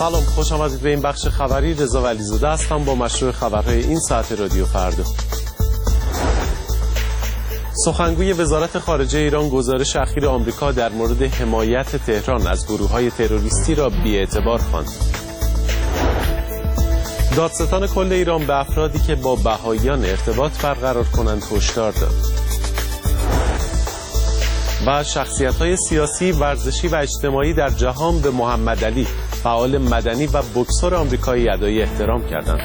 سلام، خوش آمدید به این بخش خبری. رضا ولیزاده هستم با مشروع خبرهای این ساعت رادیو فردا. سخنگوی وزارت خارجه ایران گزارش اخیر آمریکا در مورد حمایت تهران از گروه‌های تروریستی را بی‌اعتبار خواند. دادستان کل ایران به افرادی که با بهائیان ارتباط برقرار کنند هشدار داد. و شخصیت‌های سیاسی، ورزشی و اجتماعی در جهان به محمد علی، فعال مدنی و بوکسور آمریکایی ادای احترام کردند.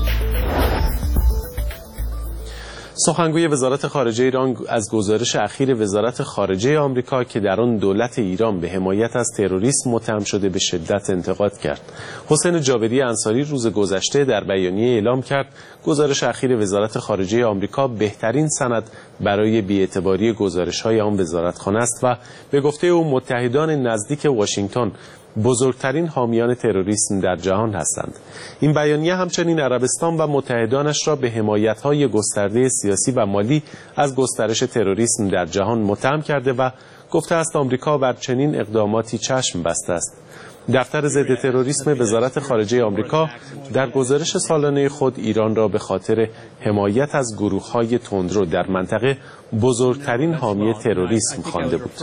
سخنگوی وزارت خارجه ایران از گزارش اخیر وزارت خارجه آمریکا که در آن دولت ایران به حمایت از تروریسم متهم شده به شدت انتقاد کرد. حسین جابری انصاری روز گذشته در بیانیه اعلام کرد گزارش اخیر وزارت خارجه آمریکا بهترین سند برای بی‌اعتباری گزارش‌های آن وزارتخانه است و به گفته او متحدان نزدیک واشنگتن بزرگترین حامیان تروریسم در جهان هستند. این بیانیه همچنین عربستان و متحدانش را به حمایت‌های گسترده سیاسی و مالی از گسترش تروریسم در جهان متهم کرده و گفته است آمریکا بر چنین اقداماتی چشم بسته است. دفتر ضد تروریسم وزارت خارجه آمریکا در گزارش سالانه خود ایران را به خاطر حمایت از گروه‌های تندرو در منطقه بزرگترین حامی تروریسم خوانده بود.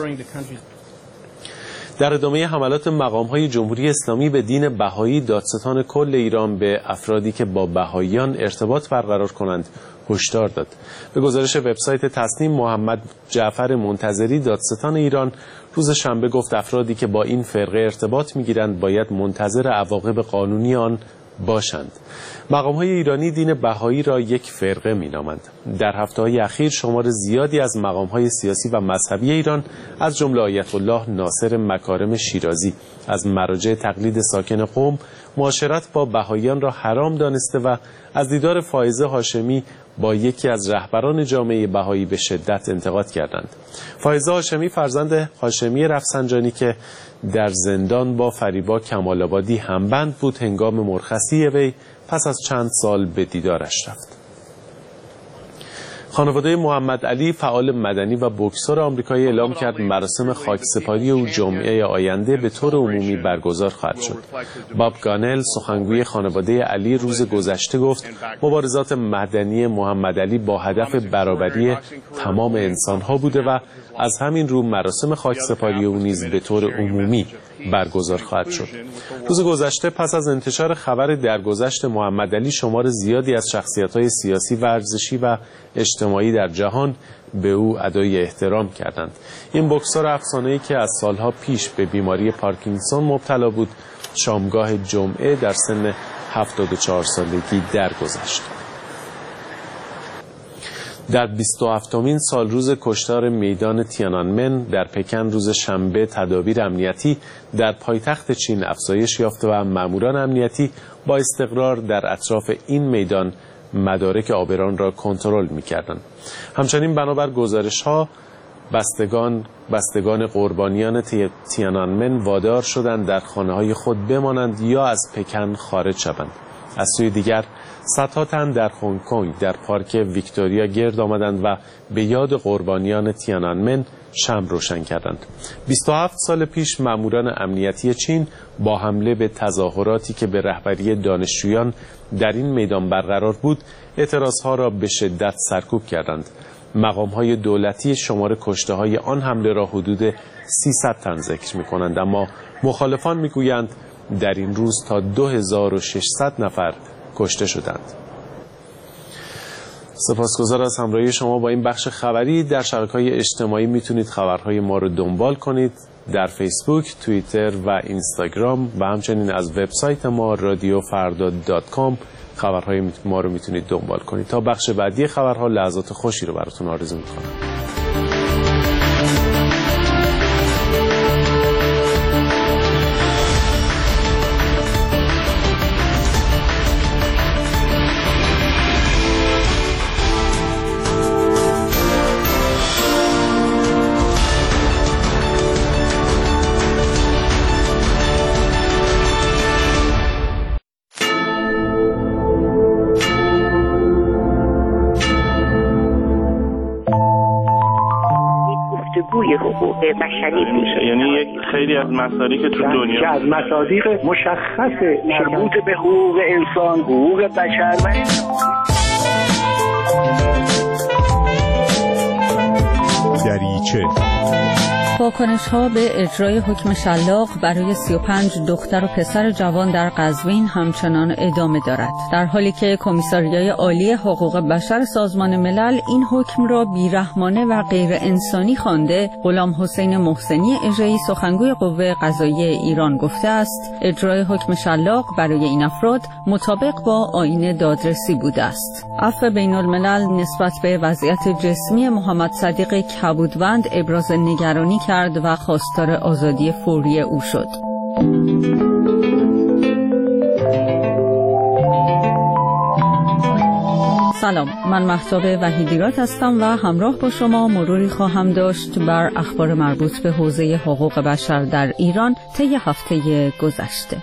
در ادامه حملات مقام‌های جمهوری اسلامی به دین بهایی، دادستان کل ایران به افرادی که با بهاییان ارتباط برقرار کنند هشدار داد. به گزارش وبسایت تصنیم، محمد جعفر منتظری دادستان ایران روز شنبه گفت افرادی که با این فرقه ارتباط می‌گیرند باید منتظر عواقب قانونی آن باشند. مقام‌های ایرانی دین بهایی را یک فرقه می‌نامند. در هفته‌های اخیر شمار زیادی از مقام‌های سیاسی و مذهبی ایران از جمله آیت الله ناصر مکارم شیرازی از مراجع تقلید ساکن قم معاشرت با بهاییان را حرام دانسته و از دیدار فائزه هاشمی با یکی از رهبران جامعه بهایی به شدت انتقاد کردند. فائزه هاشمی فرزند هاشمی رفسنجانی که در زندان با فریبا کمال‌آبادی همبند بود، هنگام مرخصی وی پس از چند سال به دیدارش رفت. خانواده محمد علی، فعال مدنی و بوکسور آمریکایی، اعلام کرد مراسم خاکسپاری او جمعه آینده به طور عمومی برگزار خواهد شد. باب گانل، سخنگوی خانواده علی، روز گذشته گفت مبارزات مدنی محمد علی با هدف برابری تمام انسان‌ها بوده و از همین رو مراسم خاکسپاری او نیز به طور عمومی برگزار خواهد شد. روز گذشته پس از انتشار خبر درگذشت محمد علی، شمار زیادی از شخصیت‌های سیاسی، ورزشی و اجتماعی در جهان به او ادای احترام کردند. این بوکسور افسانه‌ای که از سالها پیش به بیماری پارکینسون مبتلا بود، شامگاه جمعه در سن 74 سالگی درگذشت. در 27مین سالروز کشتار میدان تیانانمن در پکن روز شنبه تدابیر امنیتی در پایتخت چین افزایش یافته و ماموران امنیتی با استقرار در اطراف این میدان مدارک عابران را کنترل می‌کردند. همچنین بنابر گزارش‌ها بستگان قربانیان تیانانمن وادار شدند در خانه‌های خود بمانند یا از پکن خارج شوند. از سوی دیگر صدها تن در هنگ کنگ در پارک ویکتوریا گرد آمدند و به یاد قربانیان تیانانمن شمع روشن کردند. 27 سال پیش ماموران امنیتی چین با حمله به تظاهراتی که به رهبری دانشجویان در این میدان برقرار بود، اعتراضها را به شدت سرکوب کردند. مقام‌های دولتی شمار کشته‌های آن حمله را حدود 300 تن ذکر می‌کنند، اما مخالفان می‌گویند در این روز تا 2600 نفر کشته شدند. سپاسگزار از همراهی شما با این بخش خبری. در شبکه‌های اجتماعی میتونید خبرهای ما رو دنبال کنید، در فیسبوک، توییتر و اینستاگرام و همچنین از وبسایت ما radiofarda.com خبرهای ما رو میتونید دنبال کنید. تا بخش بعدی خبرها لحظات خوشی رو براتون آرزو میکنم. جوی حقوق بشری میشه. یعنی یک خیلی از مصادیق که تو دنیا که از مصادیق مشخص مربوط به حقوق انسان، حقوق بشر و دریچه واکنش‌ها به اجرای حکم شلاق برای 35 دختر و پسر جوان در قزوین همچنان ادامه دارد، در حالی که کمیساریای عالی حقوق بشر سازمان ملل این حکم را بیرحمانه و غیر انسانی خوانده. غلام حسین محسنی اژه‌ای سخنگوی قوه قضاییه ایران گفته است اجرای حکم شلاق برای این افراد مطابق با آیین دادرسی بوده است. عفو بین‌الملل نسبت به وضعیت جسمی محمد صدیق کبودوند ابراز نگرانی کرد و خواستار آزادی فوری او شد. سلام، من مهتاب وحیدیرات هستم و همراه با شما مروری خواهم داشت بر اخبار مربوط به حوزه حقوق بشر در ایران طی هفته گذشته.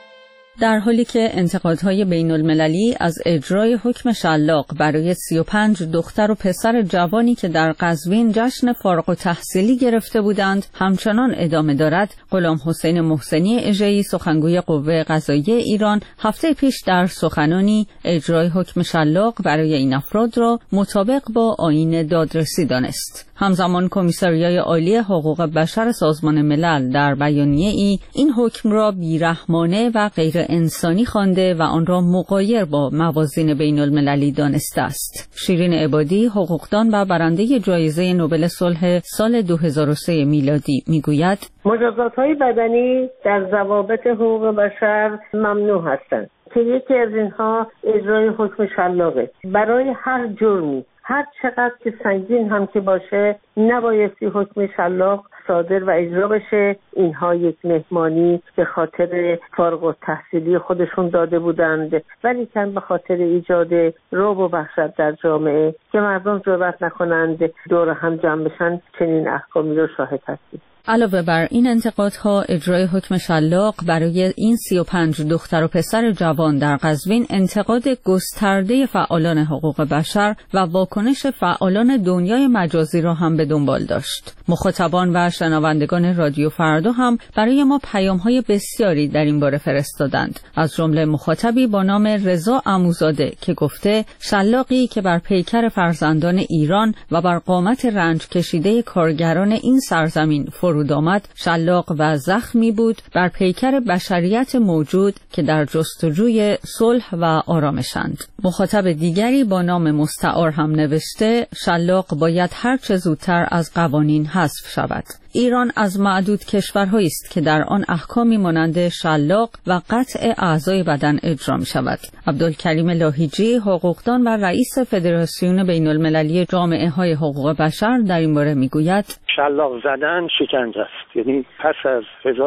در حالی که انتقادهای بین المللی از اجرای حکم شلاق برای 35 دختر و پسر جوانی که در قزوین جشن فارغ التحصیلی گرفته بودند همچنان ادامه دارد، غلام حسین محسنی اژه‌ای سخنگوی قوه قضاییه ایران هفته پیش در سخنانی اجرای حکم شلاق برای این افراد را مطابق با آیین دادرسی دانست. همزمان کمیساریای عالی حقوق بشر سازمان ملل در بیانیه‌ای این حکم را بیرحمانه و غیر انسانی خوانده و آن را مغایر با موازین بین المللی دانسته است. شیرین عبادی، حقوقدان و برنده جایزه نوبل صلح سال 2003 میلادی میگوید مجازات‌های بدنی در ضوابط حقوق بشر ممنوع هستند که یکی از اینها اجرای حکم شلاقه. برای هر جرمی هر چقدر که سنگین هم که باشه نبایستی حکم شلاق صادر و اجرا بشه. اینها یک مهمانی به خاطر فارغ التحصیلی خودشون داده بودند، ولی کن به خاطر ایجاد رعب و وحشت در جامعه که مردم جرئت نکنند دور هم جمع بشن چنین احکامی رو شاهد هستیم. علاوه بر این انتقادها، اجرای حکم شلاق برای این 35 دختر و پسر جوان در قزوین انتقاد گسترده فعالان حقوق بشر و واکنش فعالان دنیای مجازی را هم به دنبال داشت. مخاطبان و شنوندگان رادیو فردا هم برای ما پیام‌های بسیاری در این باره فرستادند. از جمله مخاطبی با نام رضا عموزاده که گفته شلاقی که بر پیکر فرزندان ایران و بر قامت رنج کشیده کارگران این سرزمین فرود آمد، شلاق و زخمی بود بر پیکر بشریت موجود که در جستجوی صلح و آرامشند. مخاطب دیگری با نام مستعار هم نوشته شلاق باید هر چه زودتر از قوانین حذف شود. ایران از معدود کشورهایی است که در آن احکامی مانند شلاق و قطع اعضای بدن اجرا می شود. عبدالکریم لاهیجی، حقوقدان و رئیس فدراسیون بین المللی جامعه های حقوق بشر در این باره می گوید شلاق زدن شکنجه است. یعنی پس از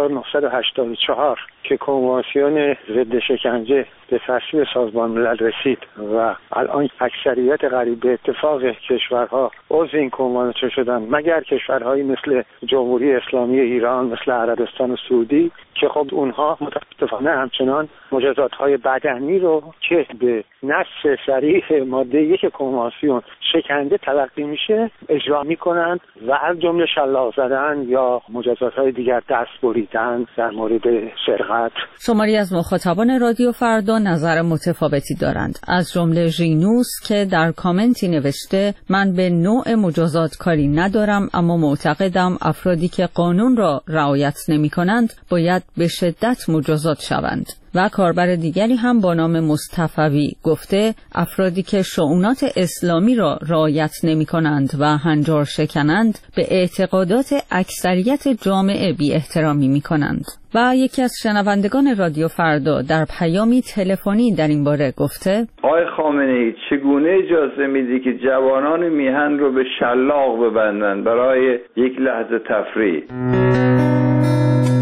1984 که کنوانسیون ضد شکنجه به تصویب سازمان ملل رسید و الان اکثریت قریب به اتفاق کشورها عضو این کنوانسیون شدن مگر کشورهایی مثل جمهوری اسلامی ایران، مثل عربستان و سعودی که خب اونها متاسفانه همچنان مجازات‌های بدنی رو که به نص صریح ماده 1 کنوانسیون شکنجه تلقی میشه اجرا میکنند و از جمله شلاق زدن یا مجازات‌های دیگر، دست بریدن در مورد سرقت. شماری از مخاطبان رادیو فردا نظر متفاوتی دارند، از جمله ژینوس که در کامنتی نوشته من به نوع مجازات کاری ندارم، اما معتقدم افرادی که قانون را رعایت نمی‌کنند باید به شدت مجازات شوند. و کاربر دیگری هم با نام مصطفی گفته افرادی که شؤونات اسلامی را رعایت نمی‌کنند و هنجار شکنند به اعتقادات اکثریت جامعه بی احترامی می‌کنند. و یکی از شنوندگان رادیو فردا در پیامی تلفنی در این باره گفته آقای خامنه‌ای چگونه اجازه میدی که جوانان میهن رو به شلاق ببندن برای یک لحظه تفریح؟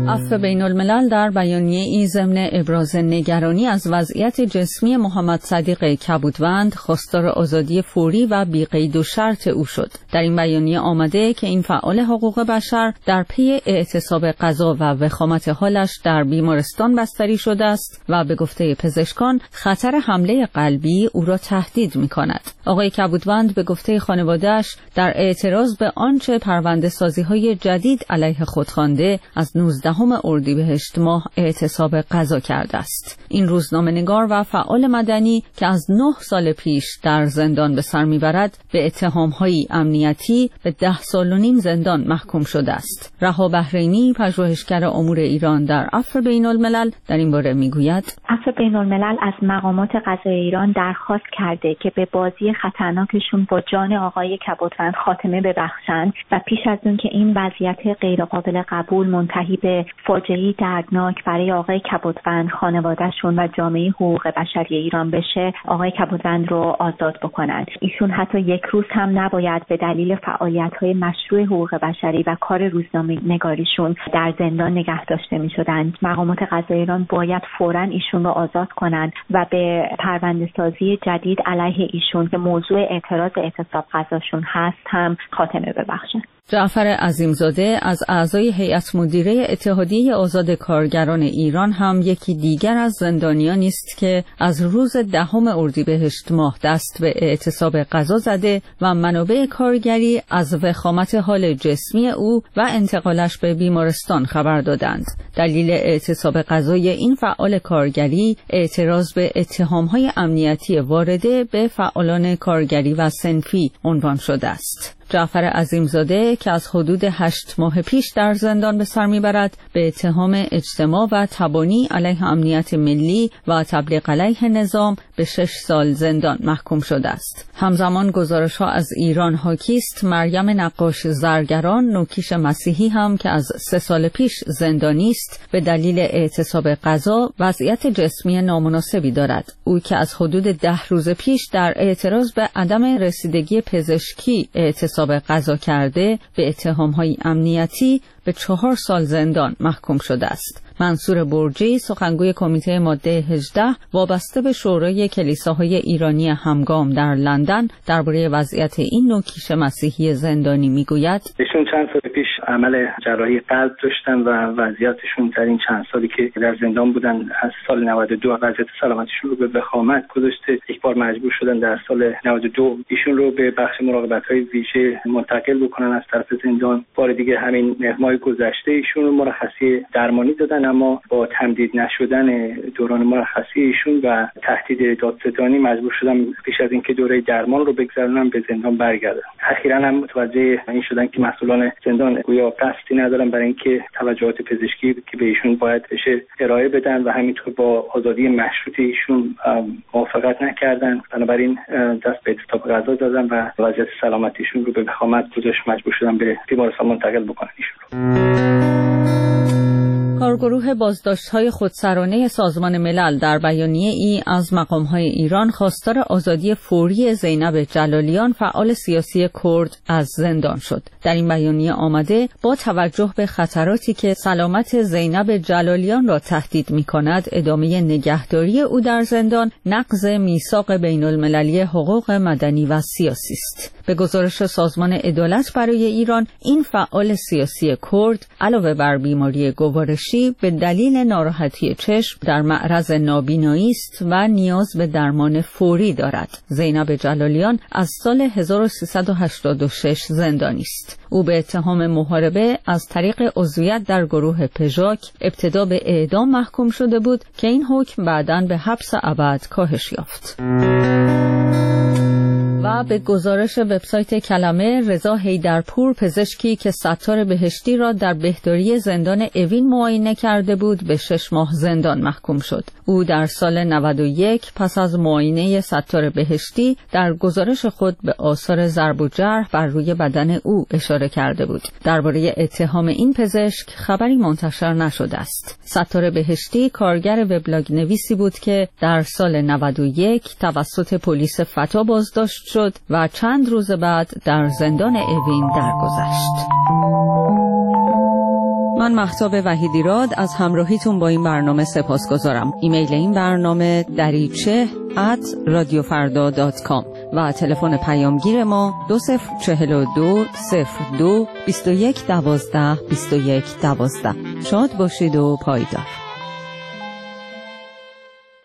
عفو بین الملل در بیانیه ای ضمن ابراز نگرانی از وضعیت جسمی محمد صدیق کبودوند خواستار آزادی فوری و بی قید و شرط او شد. در این بیانیه آمده که این فعال حقوق بشر در پی اعتصاب غذا و وخامت حالش در بیمارستان بستری شده است و به گفته پزشکان خطر حمله قلبی او را تهدید می‌کند. آقای کبودوند به گفته خانواده‌اش در اعتراض به آنچه پرونده‌سازی‌های جدید علیه خود خوانده از 19 اردیبهشت ماه اعتصاب غذا کرده است. این روزنامه‌نگار و فعال مدنی که از 9 سال پیش در زندان به سر میبرد به اتهام‌های امنیتی به 10 سال و نیم زندان محکوم شده است. رها بحرینی پژوهشگر امور ایران در عفو بین الملل در این باره میگوید عفو بین الملل از مقامات قضایی ایران درخواست کرده که به بازی خطرناکشون با جان آقای کبودوند خاتمه ببخشند و پیش از اون که این وضعیت غیرقابل قبول منتهی به فاجعه‌ای دردناک برای آقای کبودوند، خانواده‌شون و جامعه حقوق بشری ایران بشه، آقای کبودوند رو آزاد بکنند. ایشون حتی یک روز هم نباید به دلیل فعالیت‌های مشروع حقوق بشری و کار روزنامه‌نگاریشون در زندان نگه داشته می‌شدند. مقامات قضایی ایران باید فوراً ایشون رو آزاد کنند و به پرونده‌سازی جدید علیه ایشون که موضوع اعتراض اعتصاب غذاشون هست هم خاتمه ببخشند. جعفر عظیمزاده از اعضای هیئت مدیره اتحادیه آزاد کارگران ایران هم یکی دیگر از زندانیانی است که از روز 10 اردیبهشت ماه دست به اعتصاب غذا زده و منابع کارگری از وخامت حال جسمی او و انتقالش به بیمارستان خبر دادند. دلیل اعتصاب غذای این فعال کارگری اعتراض به اتهام‌های امنیتی وارده به فعالان کارگری و صنفی عنوان شده است. جعفر عظیمزاده که از حدود 8 ماه پیش در زندان به سر میبرد به اتهام اجتماع و تبانی علیه امنیت ملی و تبلیغ علیه نظام به 6 سال زندان محکوم شده است. همزمان گزارش‌ها از ایران حاکی است مریم نقاش زرگران نوکیش مسیحی هم که از 3 سال پیش زندانی است به دلیل اعتصاب غذا وضعیت جسمی نامناسبی دارد. او که از حدود 10 روز پیش در اعتراض به عدم رسیدگی پزشکی اعتصاب غذا کرده به اتهام‌های امنیتی به 4 سال زندان محکوم شده است. منصور برجی سخنگوی کمیته ماده 18 وابسته به شورای کلیساهای ایرانی همگام در لندن درباره وضعیت این نوکیش مسیحی زندانی میگوید ایشون چند سال پیش عمل جراحی قلب داشتن و وضعیتشون در این چند سالی که در زندان بودن از سال 92 وضعیت سلامتیشون رو به وخامت گذاشته. یک بار مجبور شدن در سال 92 ایشون رو به بخش مراقبت‌های ویژه منتقل بکنن از طرف زندان. بار دیگه همین ماه گذشته ایشون رو مرخصی درمانی دادن، اما با تمدید نشدن دوران مرخصی ایشون و تهدید دادستانی مجبور شدن پیش از اینکه دوره درمان رو بگذرونن به زندان برگردن. اخیراً هم متوجه این شدن که مسئولان زندان گویا قصدی ندارن برای اینکه توجهات پزشکی که به ایشون باید بشه ارائه بدن و همینطور با آزادی مشروط ایشون موافقت نکردن. بنابراین دست به اعتصاب غذا دادن و وضعیت سلامتیشون رو به وخامت گذاشت، مجبور شدن به بیمارستان منتقل بکنن ایشون رو. کارگروه بازداشت‌های خودسرانه سازمان ملل در بیانیه ای از مقام‌های ایران خواستار آزادی فوری زینب جلالیان فعال سیاسی کرد از زندان شد. در این بیانیه آمده با توجه به خطراتی که سلامت زینب جلالیان را تهدید می‌کند ادامه نگهداری او در زندان نقض میثاق بین‌المللی حقوق مدنی و سیاسی است. به گزارش سازمان عدالت برای ایران این فعال سیاسی کرد علاوه بر بیماری گوارشی به دلیل ناراحتی چشم در معرض نابینایی است و نیاز به درمان فوری دارد. زینب جلالیان از سال 1386 زندانی است. او به اتهام محاربه از طریق عضویت در گروه پژاک ابتدا به اعدام محکوم شده بود که این حکم بعداً به حبس ابد کاهش یافت. و به گزارش وبسایت کلمه رضا حیدرپور پزشکی که ستار بهشتی را در بهداری زندان اوین معاینه کرده بود به 6 ماه زندان محکوم شد. او در سال 91 پس از معاینه ستار بهشتی در گزارش خود به آثار ضرب و جرح بر روی بدن او اشاره کرده بود. درباره اتهام این پزشک خبری منتشر نشده است. ستار بهشتی کارگر وبلاگ نویسی بود که در سال 91 توسط پلیس فتا بازداشت شد و چند روز بعد در زندان اوین درگذشت. من مهتاب وحیدیراد از همراهیتون با این برنامه سپاسگزارم. ایمیل این برنامه dariche@radiofarda.com و تلفن پیامگیر ما 2042 02 21 12 21 12. شاد باشید و پایدار.